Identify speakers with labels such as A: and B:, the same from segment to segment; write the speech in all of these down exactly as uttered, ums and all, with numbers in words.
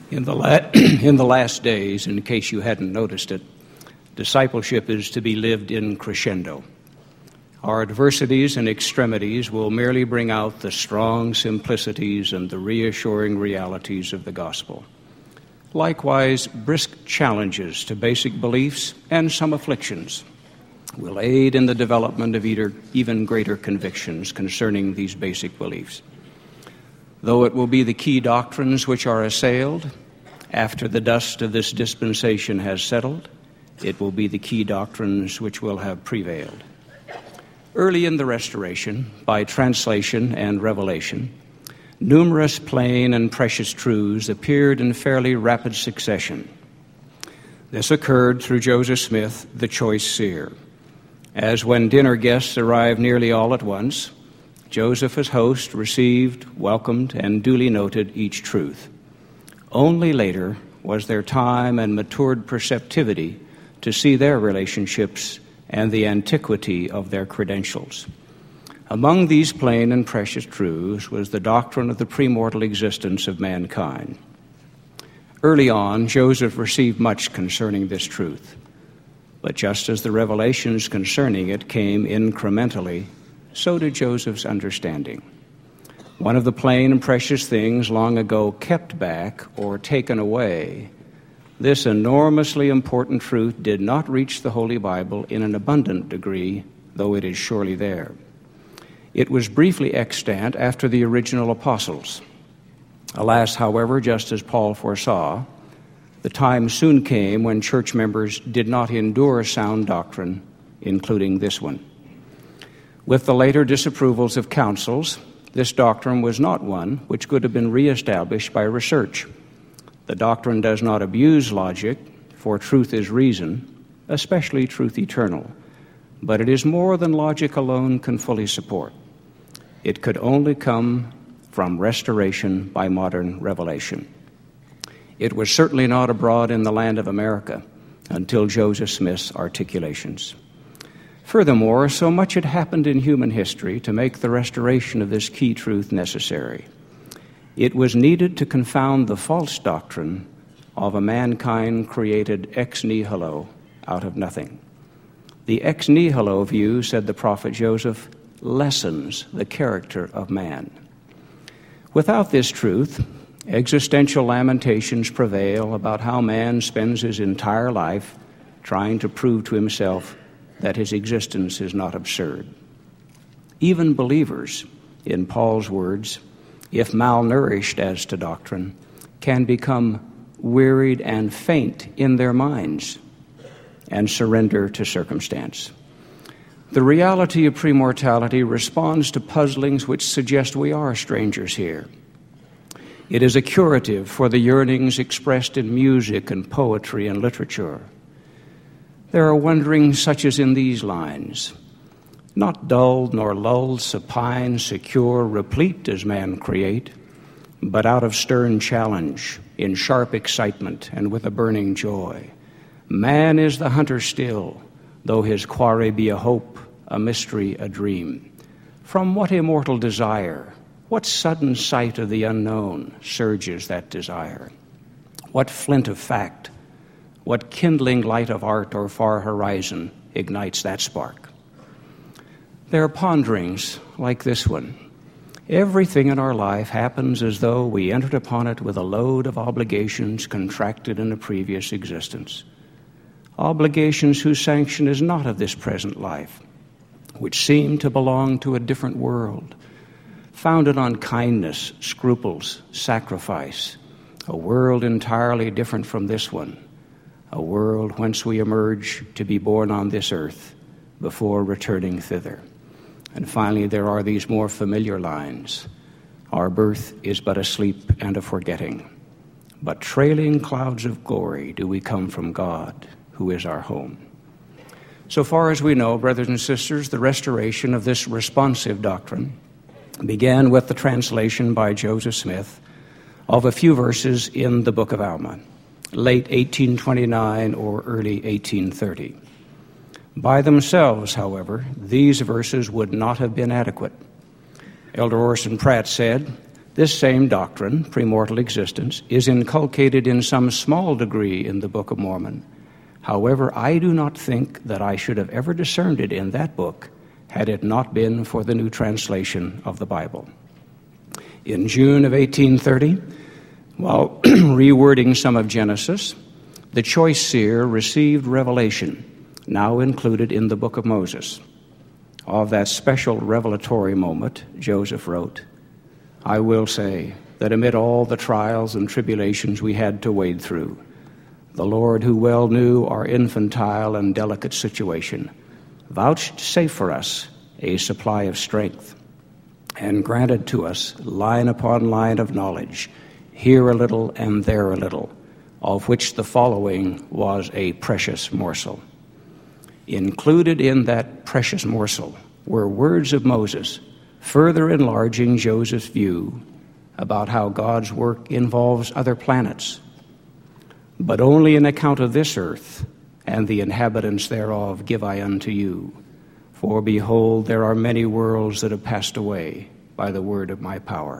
A: In the, la- in the last days, in case you hadn't noticed it, discipleship is to be lived in crescendo. Our adversities and extremities will merely bring out the strong simplicities and the reassuring realities of the gospel. Likewise, brisk challenges to basic beliefs and some afflictions will aid in the development of even greater convictions concerning these basic beliefs. Though it will be the key doctrines which are assailed, after the dust of this dispensation has settled, it will be the key doctrines which will have prevailed. Early in the Restoration, by translation and revelation, numerous plain and precious truths appeared in fairly rapid succession. This occurred through Joseph Smith, the choice seer. As when dinner guests arrived nearly all at once, Joseph as host received, welcomed, and duly noted each truth. Only later was there time and matured perceptivity to see their relationships and the antiquity of their credentials. Among these plain and precious truths was the doctrine of the premortal existence of mankind. Early on, Joseph received much concerning this truth, but just as the revelations concerning it came incrementally, so did Joseph's understanding. One of the plain and precious things long ago kept back or taken away, this enormously important truth did not reach the Holy Bible in an abundant degree, though it is surely there. It was briefly extant after the original apostles. Alas, however, just as Paul foresaw, the time soon came when church members did not endure sound doctrine, including this one. With the later disapprovals of councils, this doctrine was not one which could have been reestablished by research. The doctrine does not abuse logic, for truth is reason, especially truth eternal, but it is more than logic alone can fully support. It could only come from restoration by modern revelation. It was certainly not abroad in the land of America until Joseph Smith's articulations. Furthermore, so much had happened in human history to make the restoration of this key truth necessary. It was needed to confound the false doctrine of a mankind created ex nihilo, out of nothing. The ex nihilo view, said the prophet Joseph, lessens the character of man. Without this truth, existential lamentations prevail about how man spends his entire life trying to prove to himself that his existence is not absurd. Even believers, in Paul's words, if malnourished as to doctrine, can become wearied and faint in their minds and surrender to circumstance. The reality of premortality responds to puzzlings which suggest we are strangers here. It is a curative for the yearnings expressed in music and poetry and literature. There are wonderings such as in these lines: not dulled nor lulled, supine, secure, replete as man create, but out of stern challenge, in sharp excitement, and with a burning joy. Man is the hunter still, though his quarry be a hope, a mystery, a dream. From what immortal desire, what sudden sight of the unknown surges that desire? What flint of fact, what kindling light of art or far horizon ignites that spark? There are ponderings like this one. Everything in our life happens as though we entered upon it with a load of obligations contracted in a previous existence. Obligations whose sanction is not of this present life, which seem to belong to a different world, founded on kindness, scruples, sacrifice, a world entirely different from this one, a world whence we emerge to be born on this earth before returning thither. And finally, there are these more familiar lines: our birth is but a sleep and a forgetting, but trailing clouds of glory do we come from God, who is our home. So far as we know, brothers and sisters, the restoration of this responsive doctrine began with the translation by Joseph Smith of a few verses in the Book of Alma, late eighteen twenty-nine or early eighteen thirty. By themselves, however, these verses would not have been adequate. Elder Orson Pratt said, This same doctrine, premortal existence, is inculcated in some small degree in the Book of Mormon. However, I do not think that I should have ever discerned it in that book had it not been for the new translation of the Bible. In June of eighteen thirty, while rewording some of Genesis, the choice seer received revelation, now included in the Book of Moses. Of that special revelatory moment, Joseph wrote, "I will say that amid all the trials and tribulations we had to wade through, the Lord, who well knew our infantile and delicate situation, vouchsafed for us a supply of strength, and granted to us line upon line of knowledge, here a little and there a little, of which the following was a precious morsel." Included in that precious morsel were words of Moses, further enlarging Joseph's view about how God's work involves other planets. "But only an account of this earth and the inhabitants thereof give I unto you. For behold, there are many worlds that have passed away by the word of my power."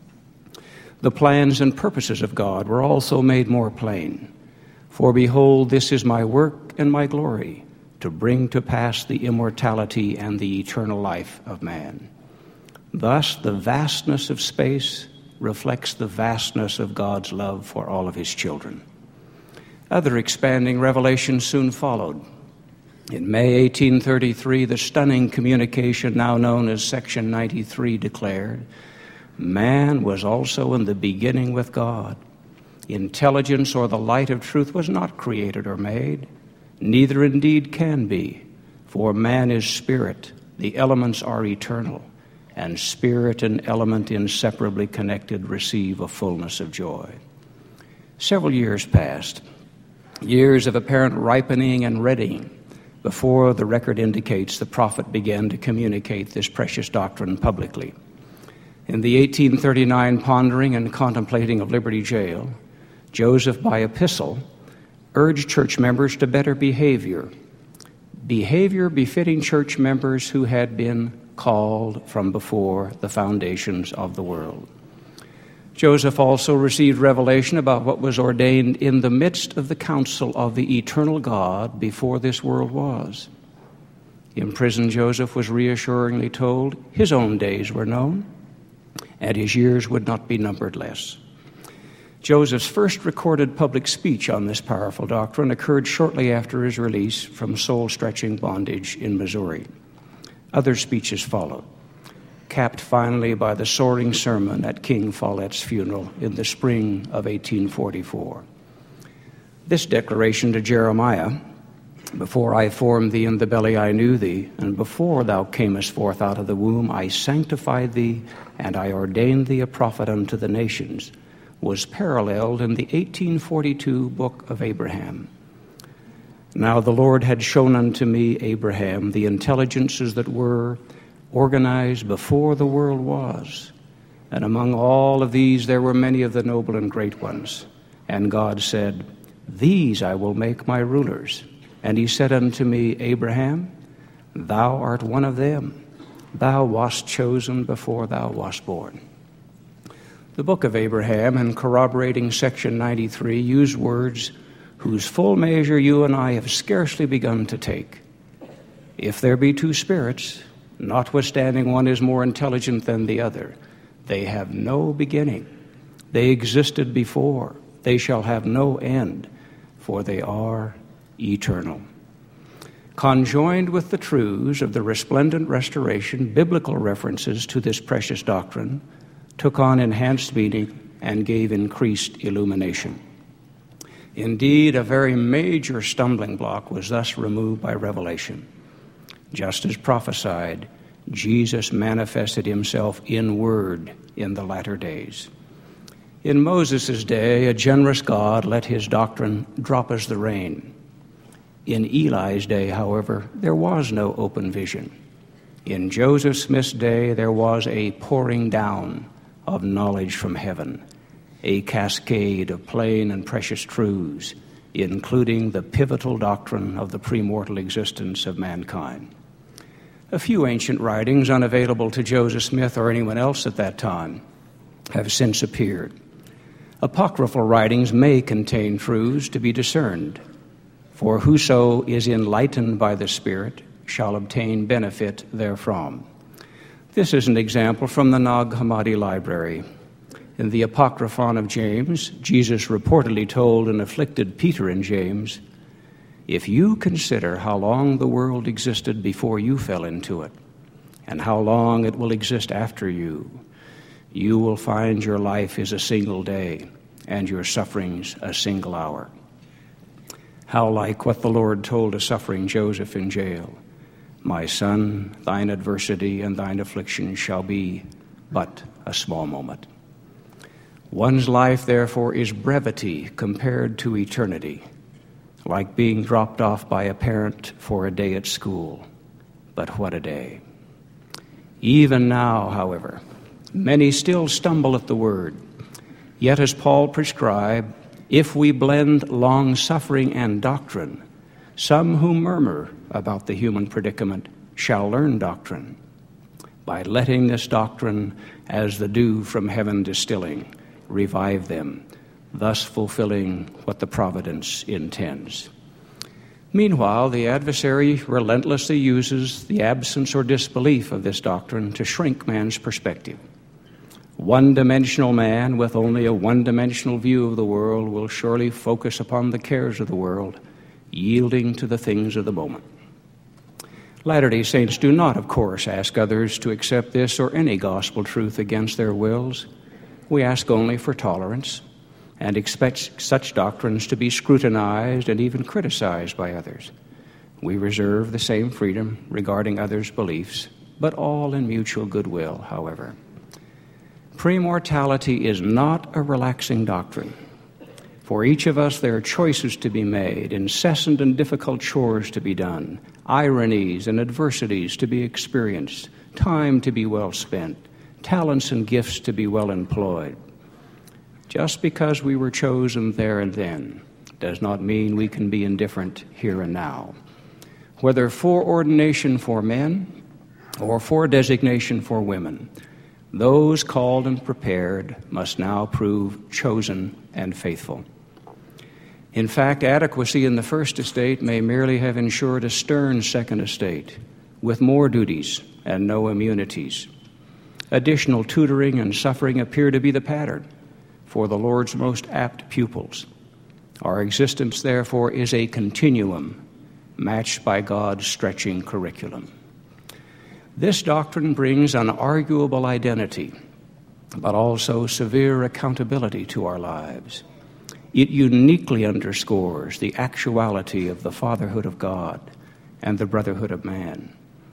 A: The plans and purposes of God were also made more plain. "For behold, this is my work and my glory, to bring to pass the immortality and the eternal life of man." Thus, the vastness of space reflects the vastness of God's love for all of his children. Other expanding revelations soon followed. In May eighteen thirty-three, the stunning communication now known as Section ninety-three declared, "Man was also in the beginning with God. Intelligence or the light of truth was not created or made, neither indeed can be, for man is spirit, the elements are eternal, and spirit and element inseparably connected receive a fullness of joy." Several years passed, years of apparent ripening and readying, before the record indicates the prophet began to communicate this precious doctrine publicly. In the eighteen thirty-nine pondering and contemplating of Liberty Jail, Joseph, by epistle, urged church members to better behavior, behavior befitting church members who had been called from before the foundations of the world. Joseph also received revelation about what was ordained in the midst of the counsel of the eternal God before this world was. In prison, Joseph was reassuringly told his own days were known, and his years would not be numbered less. Joseph's first recorded public speech on this powerful doctrine occurred shortly after his release from soul-stretching bondage in Missouri. Other speeches followed, capped finally by the soaring sermon at King Follett's funeral in the spring of eighteen forty-four. This declaration to Jeremiah, "Before I formed thee in the belly I knew thee, and before thou camest forth out of the womb I sanctified thee, and I ordained thee a prophet unto the nations," was paralleled in the eighteen forty-two book of Abraham. "Now the Lord had shown unto me, Abraham, the intelligences that were organized before the world was. And among all of these there were many of the noble and great ones. And God said, These I will make my rulers. And he said unto me, Abraham, thou art one of them. Thou wast chosen before thou wast born." The book of Abraham and corroborating section ninety-three use words whose full measure you and I have scarcely begun to take. "If there be two spirits, notwithstanding one is more intelligent than the other, they have no beginning. They existed before. They shall have no end, for they are eternal." Conjoined with the truths of the resplendent restoration, biblical references to this precious doctrine took on enhanced meaning and gave increased illumination. Indeed, a very major stumbling block was thus removed by revelation. Just as prophesied, Jesus manifested himself in word in the latter days. In Moses' day, a generous God let his doctrine drop as the rain. In Eli's day, however, there was no open vision. In Joseph Smith's day, there was a pouring down of knowledge from heaven, a cascade of plain and precious truths, including the pivotal doctrine of the premortal existence of mankind. A few ancient writings unavailable to Joseph Smith or anyone else at that time have since appeared. Apocryphal writings may contain truths to be discerned, for whoso is enlightened by the Spirit shall obtain benefit therefrom. This is an example from the Nag Hammadi Library. In the Apocryphon of James, Jesus reportedly told an afflicted Peter and James, "If you consider how long the world existed before you fell into it, and how long it will exist after you, you will find your life is a single day, and your sufferings a single hour." How like what the Lord told a suffering Joseph in jail, "My son, thine adversity and thine affliction shall be but a small moment." One's life, therefore, is brevity compared to eternity, like being dropped off by a parent for a day at school. But what a day. Even now, however, many still stumble at the word. Yet, as Paul prescribed, if we blend long-suffering and doctrine, some who murmur about the human predicament shall learn doctrine, by letting this doctrine, as the dew from heaven distilling, revive them, thus fulfilling what the providence intends. Meanwhile, the adversary relentlessly uses the absence or disbelief of this doctrine to shrink man's perspective. One-dimensional man with only a one-dimensional view of the world will surely focus upon the cares of the world, yielding to the things of the moment. Latter-day Saints do not, of course, ask others to accept this or any gospel truth against their wills. We ask only for tolerance and expect such doctrines to be scrutinized and even criticized by others. We reserve the same freedom regarding others' beliefs, but all in mutual goodwill, however. Premortality is not a relaxing doctrine. For each of us there are choices to be made, incessant and difficult chores to be done, ironies and adversities to be experienced, time to be well spent, talents and gifts to be well employed. Just because we were chosen there and then does not mean we can be indifferent here and now. Whether foreordination for men or foredesignation for women, those called and prepared must now prove chosen and faithful. In fact, adequacy in the first estate may merely have ensured a stern second estate with more duties and no immunities. Additional tutoring and suffering appear to be the pattern for the Lord's most apt pupils. Our existence, therefore, is a continuum matched by God's stretching curriculum. This doctrine brings unarguable identity, but also severe accountability to our lives. It uniquely underscores the actuality of the fatherhood of God and the brotherhood of man.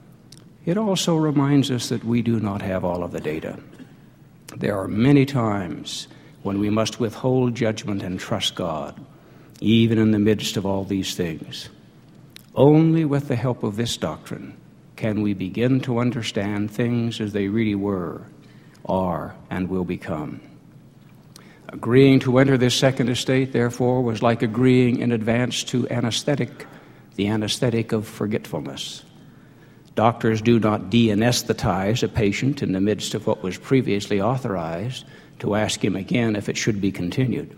A: It also reminds us that we do not have all of the data. There are many times when we must withhold judgment and trust God, even in the midst of all these things. Only with the help of this doctrine can we begin to understand things as they really were, are, and will become. Agreeing to enter this second estate, therefore, was like agreeing in advance to anesthetic, the anesthetic of forgetfulness. Doctors do not de-anesthetize a patient in the midst of what was previously authorized to ask him again if it should be continued.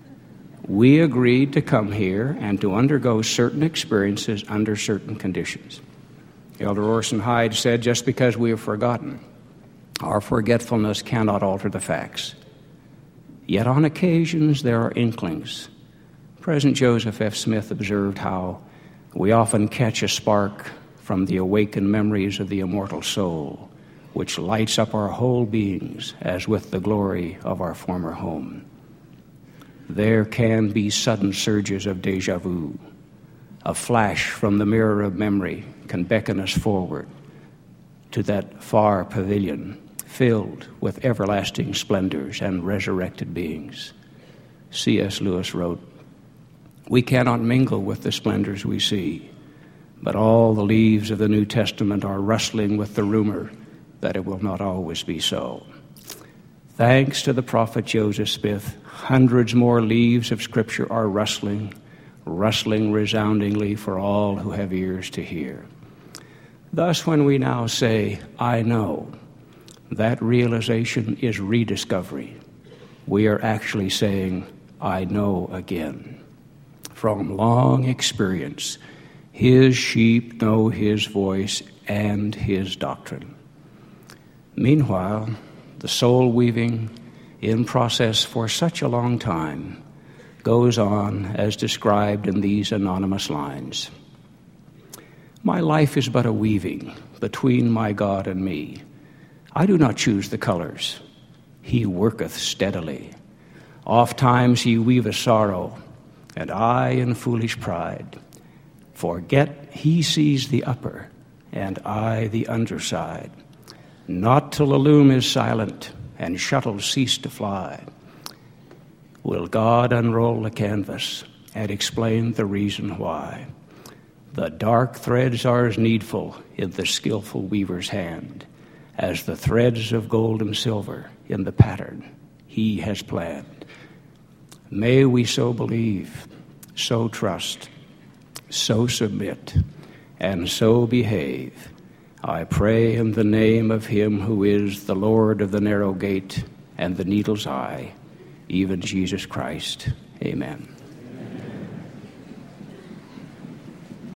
A: We agreed to come here and to undergo certain experiences under certain conditions. Elder Orson Hyde said, just because we have forgotten, our forgetfulness cannot alter the facts. Yet on occasions there are inklings. President Joseph F. Smith observed how we often catch a spark from the awakened memories of the immortal soul, which lights up our whole beings as with the glory of our former home. There can be sudden surges of déjà vu. A flash from the mirror of memory can beckon us forward to that far pavilion filled with everlasting splendors and resurrected beings. C S Lewis wrote, "We cannot mingle with the splendors we see, but all the leaves of the New Testament are rustling with the rumor that it will not always be so." Thanks to the prophet Joseph Smith, hundreds more leaves of Scripture are rustling, rustling resoundingly for all who have ears to hear. Thus, when we now say, "I know," that realization is rediscovery. We are actually saying, I know again. From long experience, his sheep know his voice and his doctrine. Meanwhile, the soul weaving, in process for such a long time, goes on as described in these anonymous lines. My life is but a weaving between my God and me. I do not choose the colors. He worketh steadily. Oft times he weaveth sorrow, and I in foolish pride forget he sees the upper, and I the underside. Not till the loom is silent and shuttles cease to fly will God unroll the canvas and explain the reason why. The dark threads are as needful in the skillful weaver's hand as the threads of gold and silver in the pattern he has planned. May we so believe, so trust, so submit, and so behave. I pray in the name of him who is the Lord of the narrow gate and the needle's eye, even Jesus Christ. Amen.